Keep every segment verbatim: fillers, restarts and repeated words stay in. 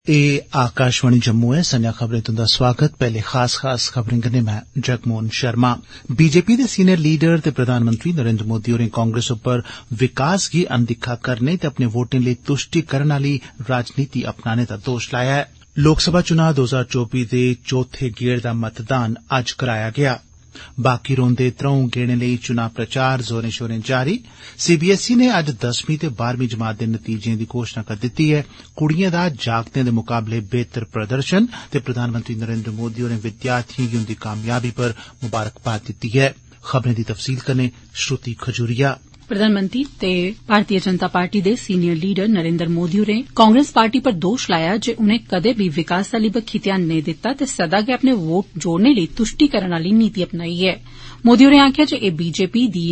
ए आकाशवाणी जम्मू है। संजा खबरें तुंदा स्वागत। पहले खास खास खबरें कन्नै मैं जगमोहन शर्मा। बीजेपी दे सीनियर लीडर ते प्रधानमंत्री नरेंद्र मोदी होरें कांग्रेस उप्पर विकास गी अनदिक्खा करने ते अपने वोटें लेई तुष्टिकरण आली राजनीति अपनाने दा दोष लाया ऐ। लोकसभा चुनां दो हजार चौबी दे चौथे गेड़ दा मतदान अज्ज कराया गेआ। बाकी रौंदे त्रऊं गेड़ें लेई चुनां प्रचार जोरें शोरें जारी। सीबीएसई ने अज्ज दसमीं ते बारहवीं जमात दे नतीजें दी घोषणा करी दित्ती ऐ। कुड़िएं दा जागतें दे मुकाबले बेहतर प्रदर्शन ते प्रधानमंत्री नरेंद्र मोदी होरें विद्यार्थिएं गी उंदी कामयाबी पर मुबारकबाद दित्ती ऐ। खबरें दी तफसील कन्नै श्रुति खजूरिया। प्रधानमंत्री ते भारतीय जनता पार्टी दे सीनियर लीडर नरेंद्र मोदी होरें कांग्रेस पार्टी पर दोष लाया जे उनें कदें बी विकास आली बक्खी ध्यान नेईं दित्ता ते सदा गै अपने वोट जोड़ने लेई तुष्टिकरण आली नीति अपनाई ऐ। मोदी होरें आखेआ जे एह् बीजेपी दी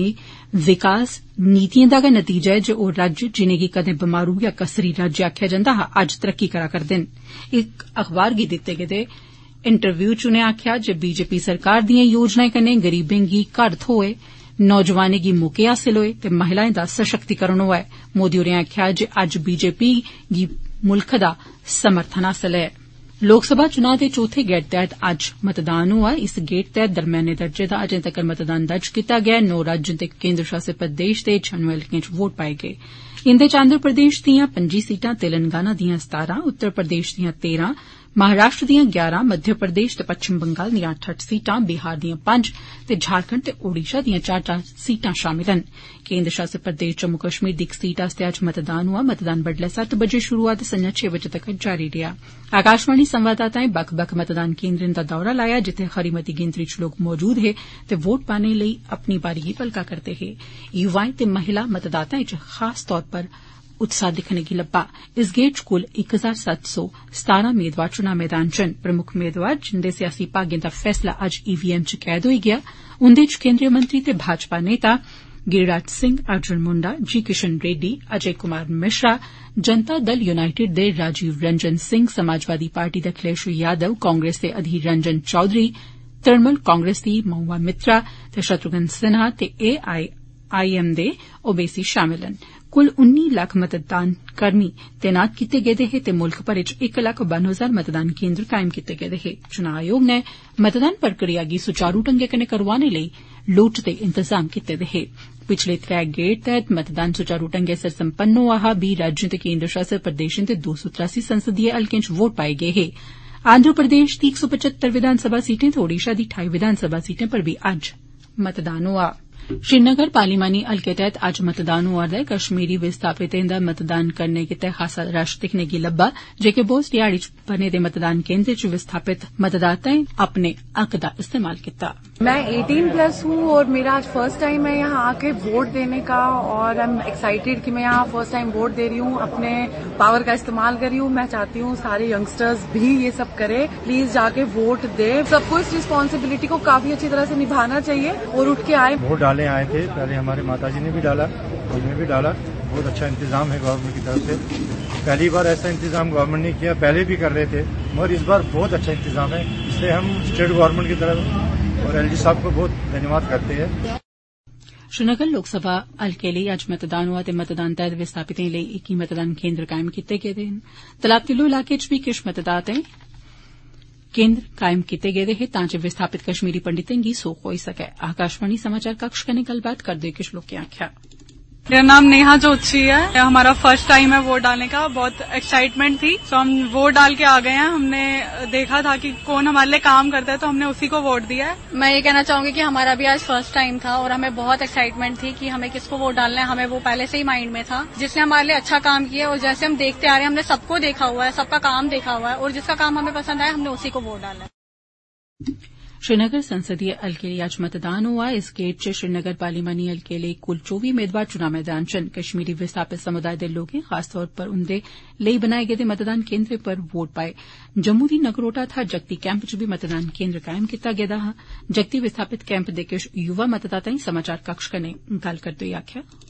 विकास नीतिएं दा गै नतीजा ऐ जे ओह राज्य जिनेंगी कदें बमारू या कसरी राज्य आखेआ जंदा हा अज्ज तरक्की करा करदे न। इक अखबार गी दित्ते गेदे इंटरव्यू च उनें आखेआ जे बीजेपी सरकार दिएं योजनाएं कन्नै गरीबें गी घर थ्होए, नौजवानें गी मौके हासिल होए ते महिलाएं दा सशक्तिकरण होआ ऐ। मोदी होरें आखेआ जे अज्ज बीजेपी गी मुल्ख दा समर्थन हासिल ऐ। लोकसभा चुनां दे चौथे गेड़ तैहत अज्ज मतदान होआ। इस गेड़ तैहत दरम्याने दर्जे दा अजें तक्कर मतदान दर्ज कीता गेआ। नौ राज्य ते केंद्र शासित प्रदेश दे छेआनुए हलकें च वोट पाए गे। इंदे च आंध्र प्रदेश दियां पंजी सीटां, तेलंगाना दियां सतारां, उत्तर प्रदेश दियां तेरां, महाराष्ट्र दियां ग्यारह, मध्य प्रदेश ते पच्छम बंगाल दियां अट्ठ अट्ठ सीटां, बिहार दियां पंज ते झारखंड ते ओडिशा दियां चार चार सीटां शामिल न। केंद्र शासित प्रदेश जम्मू कश्मीर दी इक सीट आस्तै अज्ज मतदान होआ। मतदान बड्डलै सत्त बजे शुरू होआ ते संझा छे बजे तक्कर जारी रेआ। आकाशवाणी संवाददाताएं बक्ख बक्ख मतदान केंद्रें दा दौरा लाया जित्थे खरी मती गिनतरी च लोक मौजूद हे ते वोट पाने लेई अपनी बारी गी पलका करदे हे। युवाएं ते महिला मतदाताएं च खास तौर पर उत्साह दिक्खने गी लब्बा। इस गेड़ च कुल इक हजार सत्त सौ सतारां मेदवार चुनां मैदान च न। प्रमुक्ख मेदवार जिंदे सियासी भाग्यें दा फैसला अज्ज ईवीएम च कैद होई गेआ, उंदे च केंद्रीय मंत्री ते भाजपा नेता गिरिराज सिंह, अर्जुन मुंडा, जी किशन रेड्डी, अजय कुमार मिश्रा, जनता दल यूनाइटेड दे राजीव रंजन सिंह, समाजवादी पार्टी दे अखिलेश यादव, कांग्रेस दे अधीर रंजन चौधरी, तृणमूल कांग्रेस दी महुआ मित्रा ते शत्रुघ्न सिन्हा ते एआईएम दे ओवैसी शामिल न। कुल उन्नी लक्ख मतदान कर्मी तैनात कीते गेदे हे ते मुल्ख भरै च इक लक्ख बानुए हजार मतदान केंद्र कायम कीते गेदे हे। चुनां आयोग नै मतदान प्रक्रिया गी सुचारू ढंगै कन्नै करोआने लेई लोड़चदे इंतजाम कीते दे हे। पिछले त्रै गेड़ तैहत मतदान सुचारू ढंगै सिर संपन्न होआ हा। बीह् राज्यें ते केंद्र शासित प्रदेशें दे दो सौ त्रासी संसदीय हलकें च वोट पाए गे हे। आंध्र प्रदेश दी इक सौ पचहत्तर विधानसभा सीटें ते ओडिशा दी ठाई विधानसभा सीटें पर बी अज्ज मतदान होआ। श्रीनगर पार्लिमानी हलके तैहत अज्ज मतदान होआ रदा ऐ। कश्मीरी विस्थापितें दा मतदान करने गितै खासा रश दिक्खने गी लब्बा, जेके बोस दिहाड़ी च बने दे मतदान केंद्रें च विस्थापित मतदाताएं अपने हक दा इस्तेमाल कीता। मैं अठारह प्लस हूँ और मेरा आज फर्स्ट टाइम है यहाँ आके वोट देने का और आई एम एक्साइटेड कि मैं यहाँ फर्स्ट टाइम वोट दे रही हूँ, अपने पावर का इस्तेमाल कर रही हूँ। मैं चाहती हूँ सारे यंगस्टर्स भी ये सब करें, प्लीज जाके वोट दे। सबको इस रिस्पॉन्सिबिलिटी को काफी अच्छी तरह से निभाना चाहिए और उठ के आए। वोट डाले आए थे, पहले हमारे माताजी ने भी डाला, हमने भी डाला। बहुत अच्छा इंतजाम है गवर्नमेंट की तरफ से। पहली बार ऐसा इंतजाम गवर्नमेंट ने किया, पहले भी कर रहे थे मगर इस बार बहुत अच्छा इंतजाम है। इसलिए हम स्टेट गवर्नमेंट की तरफ और एलजी साहब को बहुत धन्यवाद करते हैं। श्रीनगर लोकसभा हलके लेई अज्ज मतदान होआ ते मतदान तैहत विस्थापितें लेई इक्की मतदान केंद्र कायम कीते गेदे न। तलाब तिल्लो इलाके च बी किश मतदान केंद्र कायम कीते गेदे हे तां जे विस्थापित कश्मीरी पंडितें गी सोख होई सकै। आकाशवाणी समाचार कक्ष कन्नै गल्लबात करदे किश लोकें आखेआ। मेरा नाम नेहा जोशी है। हमारा फर्स्ट टाइम है वोट डालने का, बहुत एक्साइटमेंट थी तो हम वोट डाल के आ गए हैं। हमने देखा था कि कौन हमारे लिए काम करता है तो हमने उसी को वोट दिया है। मैं ये कहना चाहूंगी कि हमारा भी आज फर्स्ट टाइम था और हमें बहुत एक्साइटमेंट थी कि हमें किसको वोट डालना है। हमें वो पहले से ही माइंड में था जिसने हमारे लिए अच्छा काम किया और जैसे हम देखते आ रहे हैं हमने सबको देखा हुआ है, सबका काम देखा हुआ है और जिसका काम हमें पसंद आया हमने उसी को वोट डाला है। श्रीनगर संसदीय हलके लेई अज्ज मतदान होआ। इस गेड़ च श्रीनगर पार्लिमानी हलके लेई कुल चौबी मेदवार चुनां मैदान च न। कश्मीरी विस्थापित समुदाय दे लोकें खास तौर पर उंदे लेई बनाए गेदे मतदान केंद्रें पर वोट पाए। जम्मू दी नगरोटा थाहर जगती कैंप च बी मतदान केंद्र कायम कीता गेदा हा। जगती विस्थापित कैंप दे किश युवा मतदाताएं समाचार कक्ष कन्नै गल्ल करदे होई आखेआ,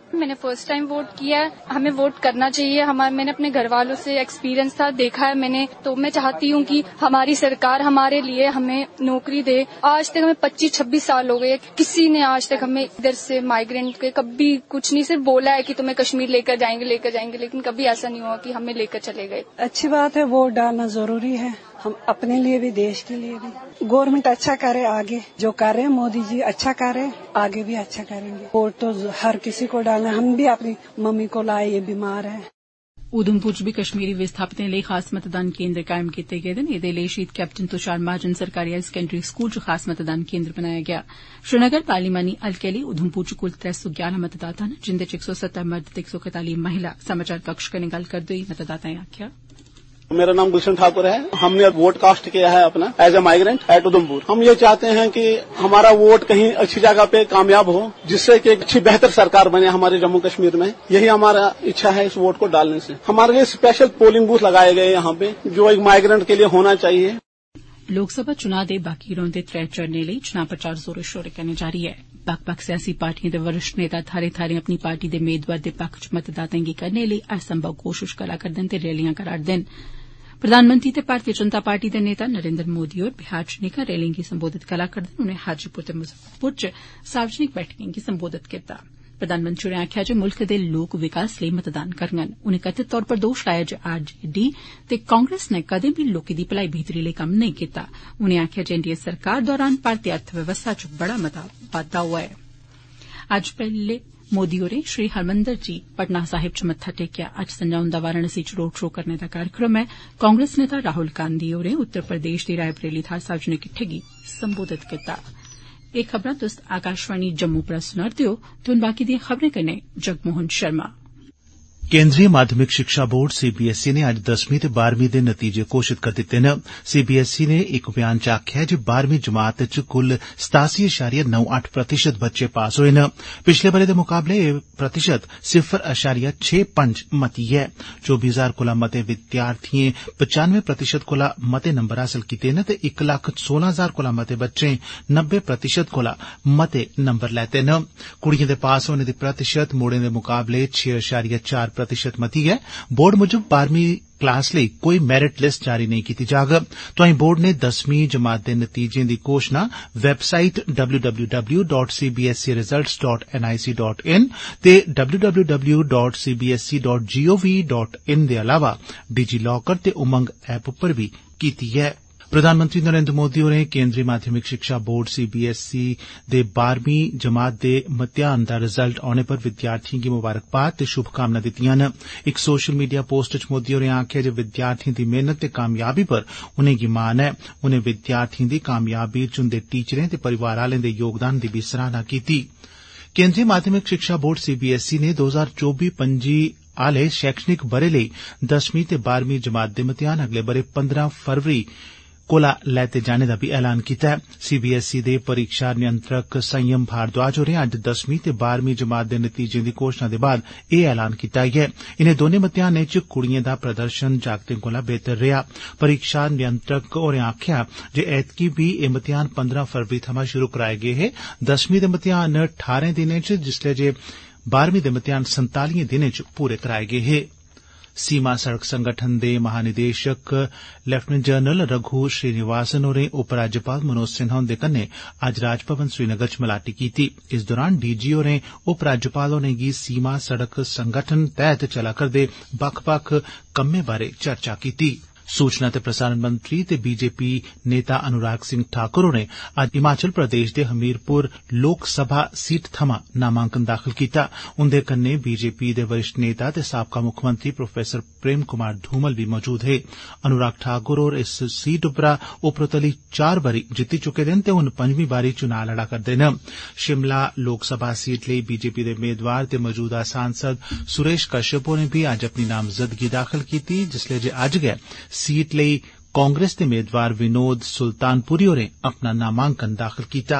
मैंने फर्स्ट टाइम वोट किया है, हमें वोट करना चाहिए। हमारे मैंने अपने घर वालों से एक्सपीरियंस था, देखा है मैंने, तो मैं चाहती हूँ कि हमारी सरकार हमारे लिए हमें नौकरी दे। आज तक हमें पच्चीस छब्बीस साल हो गए, किसी ने आज तक हमें इधर से माइग्रेंट के कभी कुछ नहीं, सिर्फ बोला है कि तुम्हें कश्मीर लेकर जाएंगे लेकर जाएंगे, लेकिन कभी ऐसा नहीं हुआ कि हमें लेकर चले गए। अच्छी बात है, वोट डालना जरूरी है, हम अपने लिए भी देश के लिए भी। गवर्नमेंट अच्छा करे, आगे जो कर रहे हैं मोदी जी अच्छा कर रहे हैं, आगे भी अच्छा करेंगे। वोट तो हर किसी को डालना, हम भी अपनी मम्मी को लाए, ये बीमार है। उधमपुर च भी कश्मीरी विस्थापितें लेई खास मतदान केन्द्र कायम कीते गेदे न। एदे लेई शहीद कैप्टन तुषार महाजन सरकारी हायर सकैंडरी स्कूल च खास मतदान केन्द्र बनाया गेआ। श्रीनगर पार्लिमानी हलके लेई उधमपुर च कुल त्रै सौ ग्यारह मतदाता न, जिन्दे च इक सौ सत्तर मर्द ते इक सौ कताली महिला। समाचार कक्ष कन्नै गल्ल करदे होई मतदाताएं आखेआ, मेरा नाम गुलशन ठाकुर है। हमने वोट कास्ट किया है अपना as a migrant at Udhampur. हम ये चाहते हैं कि हमारा वोट कहीं अच्छी जगह पे कामयाब हो, जिससे कि एक अच्छी बेहतर सरकार बने हमारे जम्मू कश्मीर में। यही हमारा इच्छा है इस वोट को डालने से। हमारे लिए स्पेशल पोलिंग बूथ लगाए गए यहाँ पे, जो एक माइग्रेंट के लिए होना चाहिए। लोकसभा चुनाव दे बाकी रौंदे त्रै चरणें लेई चुनाव प्रचार जोरें शोरें कन्नै जारी ऐ। बक्ख बक्ख सियासी पार्टिएं दे वरिष्ठ नेता थाहरें थाहरें अपनी पार्टी दे मेदवार दे पक्ख च मतदाताएं गी करने लेई हर संभव कोशिश करा करदे न ते रैलियां करा'रदे न। प्रधानमंत्री ते भारतीय जनता पार्टी दे नेता नरेन्द्र मोदी होर बिहार च नेकां रैलिएं गी संबोधित करा करदे न। उनें हाजीपुर ते मुजफ्फरपुर च सार्वजनिक बैठकें गी संबोधित कीता। प्रधानमंत्री होरें आखेआ जे मुल्ख दे लोक विकास लेई मतदान करङन। उनें कथित तौर पर दोश लाया जे आरजेडी ते कांग्रेस नै कदें बी लोकें दी भलाई बेहतरी लेई कम्म नेईं कीता। उनें आखेआ जे एनडीए सरकार दौरान भारतीय अर्थव्यवस्था च बड़ा मता बाद्दा होआ ऐ। अज्ज पैहले मोदी होरें श्री हरमंदर जी पटना साहिब च मत्था टेकेआ। अज्ज संजा उन्दा वाराणसी च रोड शो करने दा कार्यक्रम ऐ। कांग्रेस नेता राहुल गांधी होरें उत्तर प्रदेश दी रायबरेली थाहर सार्वजनिक किट्ठे गी संबोधित कीता। एह् खबरां तुस आकाशवाणी जम्मू पर सुना'रदे ओ ते हुन बाकी दियां खबरें कन्नै जगमोहन शर्मा। केन्द्रीय माध्यमिक शिक्षा बोर्ड सीबीएसई ने अज्ज दसवीं ते बारहवीं दे नतीजे घोषित करी दित्ते न। सीबीएसई ने इक बयान च आखेआ जे बारहवीं जमात च कुल सतासी अशारिया नौ अट्ठ प्रतिशत बच्चे पास होए न। पिछले बरे दे मुकाबले एह् प्रतिशत सिफर अशारिया छे पंज मती ऐ। चौबी हजार कोला मते विद्यार्थिएं पचानवे प्रतिशत कोला मते नंबर हासल कीते न ते इक लक्ख सोलह हजार कोला मते बच्चें नब्बे प्रतिशत कोला मते नंबर लैते न। कुड़िएं दे पास होने दी प्रतिशत मुड़ें दे मुकाबले छे अशारिया चार प्रतिशत मती ऐ। बोर्ड मुजब बारहवीं क्लास लेई कोई मैरिट लिस्ट जारी नेईं कीती जाग। तोआईं बोर्ड ने दसवीं जमात दे नतीजें दी घोषणा website W W W dot C B S E results dot N I C dot in ते W W W dot C B S E dot G O V dot in दे अलावा digi locker ते Umang app उप्पर भी कीती ऐ। प्रधानमंत्री नरेन्द्र मोदी होरें केन्द्रीय माध्यमिक शिक्षा बोर्ड सीबीएसई दे बारहवीं जमात दे मतेयान दा रिजल्ट औने पर विद्यार्थिएं गी मुबारकबाद ते शुभकामनां दित्तियां न। इक सोशल मीडिया पोस्ट च मोदी होरें आखेआ जे विद्यार्थिएं दी मेहनत ते कामयाबी पर उनेंगी मान ऐ। उनें विद्यार्थिएं दी कामयाबी च उंदे टीचरें ते परिवार आलें दे योगदान दी बी सराहना कीती। केन्द्रीय माध्यमिक शिक्षा बोर्ड सीबीएसई ने दो हजार चौबी पंजी आले शैक्षणिक बरे लेई दसवीं ते बारहवीं जमात दे मतेयान अगले बरे पंद्रह फरवरी कोला लैते जाने दा बी ऐलान कीता ऐ। सीबीएसई दे परीक्षा नियंत्रक संयम भारद्वाज होरें अज्ज दसवीं ते बारहवीं जमात दे नतीजें दी घोषणा दे बाद एह् ऐलान कीता ऐ। इनें दौनें मतेयानें च कुड़िएं दा प्रदर्शन जागतें कोला बेहतर रेहा। परीक्षा नियंत्रक होरें आखेआ जे ऐतकी बी एह् मतेयान पंद्रह फरवरी थमां शुरू कराए गे हे। दसवीं दे मतेयान ठारें दिनें च, जिसलै जे बारहवीं दे मतेयान संतालिएं दिनें च पूरे कराए गे हे। सीमा सड़क संगठन दे महानिदेशक लेफ्टिनेंट जनरल रघु श्रीनिवासन होरें उपराज्यपाल मनोज सिन्हा हुंदे कन्नै अज्ज राजभवन श्रीनगर च मलाटी कीती। इस दौरान डीजी होरें उपराज्यपाल होरें गी सीमा सड़क संगठन तैहत चला करदे बक्ख बक्ख कम्में बारै चर्चा कीती। सूचना ते प्रसारण मंत्री ते बीजेपी नेता अनुराग सिंह ठाकुर होरें अज्ज हिमाचल प्रदेश दे हमीरपुर लोक सभा सीट थमां नामांकन दाखल कीता। उंदे कन्नै बीजेपी दे वरिष्ठ नेता ते साबका मुक्खमंत्री प्रोफेसर प्रेम कुमार धूमल बी मौजूद हे। अनुराग ठाकुर होर इस सीट उप्परा उपरोतली चार बारी जित्ती चुके दे न ते हुन पंजमीं बारी चुनां लड़ा करदे न। शिमला लोक सभा सीट लेई बीजेपी दे मेदवार ते मौजूदा सांसद सुरेश कश्यप होरें बी अज्ज अपनी नामजदगी दाखल कीती, जिसलै जे अज्ज गै सीट लेई कांग्रेस दे मेदवार विनोद सुल्तानपुरी होरें अपना नामांकन दाखल कीता।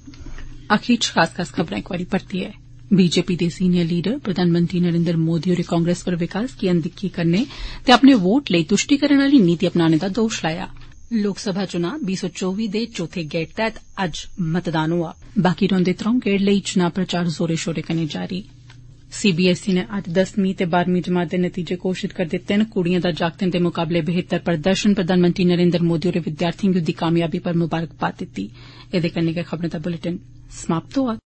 आखिर च खास खास खबरां इक बारी परतियै। बीजेपी दे सीनियर लीडर प्रधानमंत्री नरेन्द्र मोदी होरें कांग्रेस पर विकास की अनदिक्खी करने ते अपने वोट लेई तुष्टीकरण आली नीति अपनाने दा दोश लाया। लोकसभा चुनां बीस सौ चौबी दे चौथे गेड़ तैहत अज्ज मतदान होआ। बाकी रौंदे त्रौं गेड़ लेई चुनां प्रचार जोरे शोरे कन्नै जारी। सीबीएसई ने अज्ज दसवीं ते बारहवीं जमात दे नतीजे घोषित करी दित्ते न। कुड़ियें दा जागतें दे मुकाबले बेहतर प्रदर्शन। प्रधानमंत्री नरेंद्र मोदी होरें विद्यार्थियें गी उंदी कामयाबी पर मुबारकबाद दित्ती। एदे कन्नै गै खबरें दा बुलेटिन समाप्त होआ।